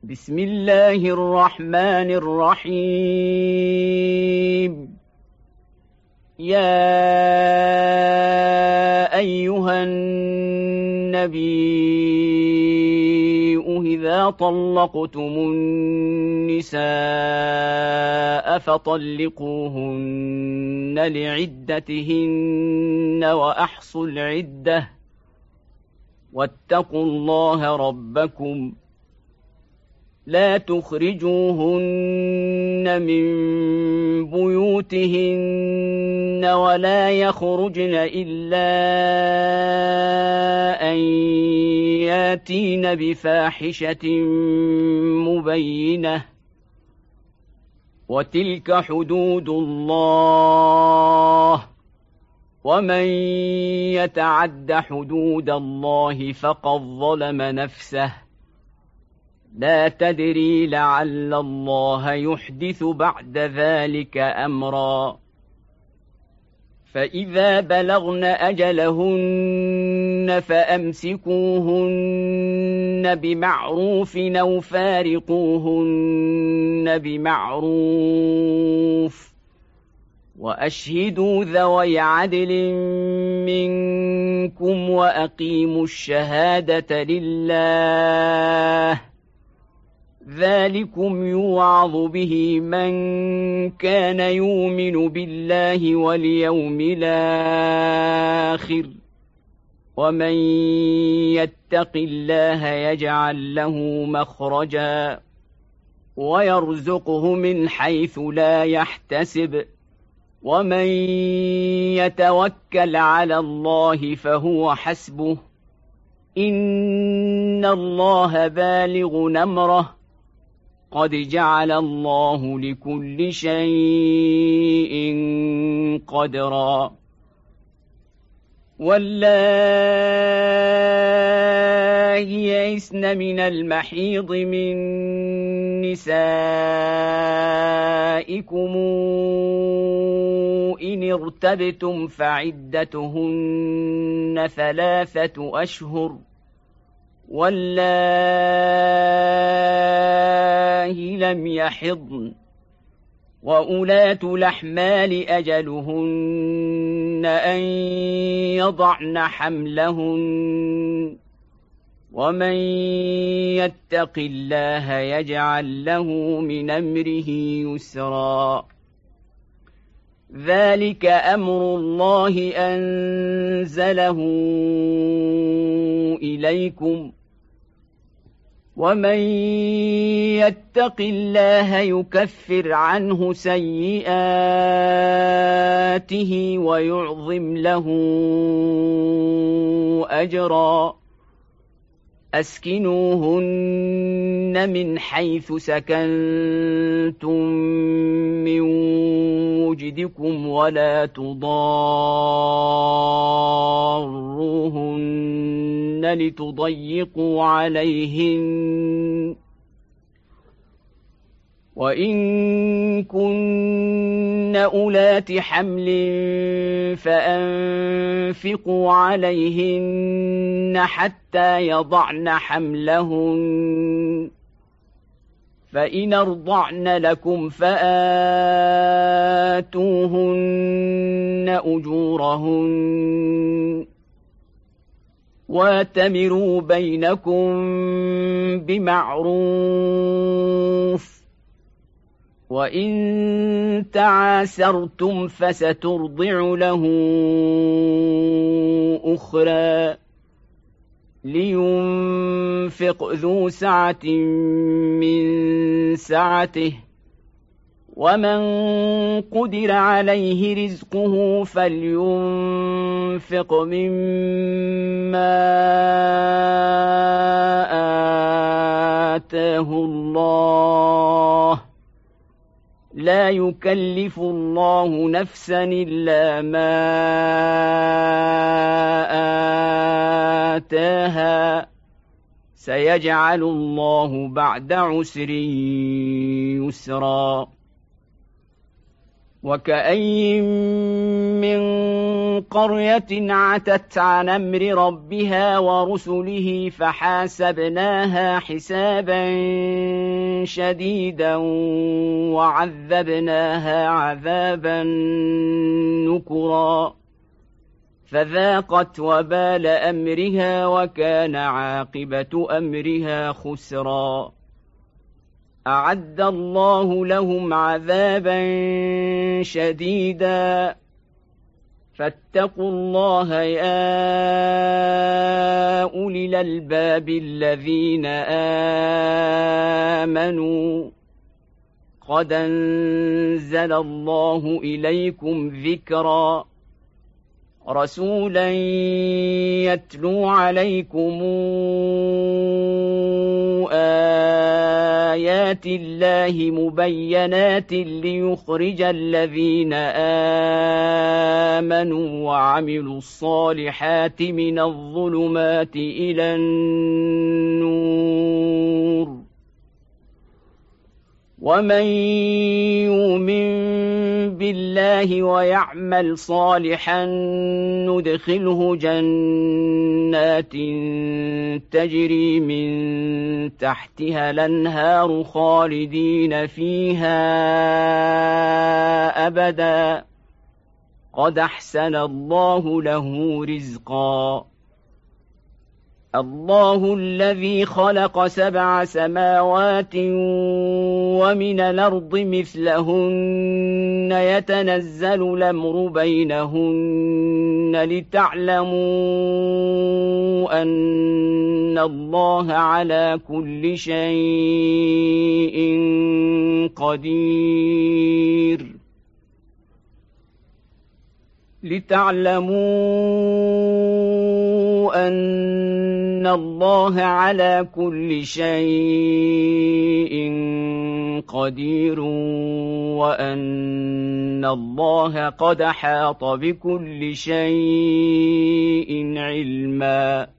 بسم الله الرحمن الرحيم. يا أيها النبي إذا طلقتم النساء فطلقوهن لعدتهن وأحصوا العدة واتقوا الله ربكم لا تخرجوهن من بيوتهن ولا يخرجن إلا أن ياتين بفاحشة مبينة وتلك حدود الله ومن يتعد حدود الله فقد ظلم نفسه لا تدري لعل الله يحدث بعد ذلك أمرا. فإذا بلغن أجلهن فأمسكوهن بمعروف أو فارقوهن بمعروف وأشهدوا ذوي عدل منكم وأقيموا الشهادة لله ذلكم يوعظ به من كان يؤمن بالله واليوم الآخر ومن يتق الله يجعل له مخرجا ويرزقه من حيث لا يحتسب ومن يتوكل على الله فهو حسبه إن الله بالغ أمره قد جعل الله لكل شيء قدرا. واللائي يئسن من المحيض من نسائكم إن ارتبتم فعدتهن 3 أشهر واللائي لم يحضن وأولاة الأحمال أجلهن أن يضعن حملهن ومن يتق الله يجعل له من أمره يسرا. ذلك أمر الله أنزله إليكم ومن يتق الله يكفر عنه سيئاته ويعظم له أجرا. أسكنوهن من حيث سكنتم من وجدكم ولا تضاروهن لتضيقوا عليهن وإن كن أولات حمل فأنفقوا عليهن حتى يضعن حملهن فإن أرضعن لكم فآتوهن أجورهن واتمروا بينكم بمعروف وإن تعاسرتم فسترضع له أخرى لينفق ذو سعة من سعته ومن قدر عليه رزقه فلينفق مما آتاه الله لا يكلف الله نفسا إلا ما آتاها سيجعل الله بعد عسر يسرا. وكأين من قرية عتت عن أمر ربها ورسله فحاسبناها حسابا شديدا وعذبناها عذابا نكرا فذاقت وبال أمرها وكان عاقبة أمرها خسرا أعد الله لهم عذابا شديدا فاتقوا الله يا أولي الألباب الذين آمنوا قد أنزل الله إليكم ذكرا رسولا يتلو عليكم آيات الله مبينات ليخرج الذين آمنوا وعملوا الصالحات من الظلمات إلى النور ومن يؤمن بالله ويعمل صالحا ندخله جنات تجري من تحتها الأنهار خالدين فيها أبدا قد أحسن الله له رزقا الله الذي خلق 7 سماوات ومن الأرض مثلهن يتنزل الأمر بينهن لتعلموا أن الله على كل شيء قدير لتعلموا أن الله على كل شيء قدير وأن الله قد أحاط بكل شيء علما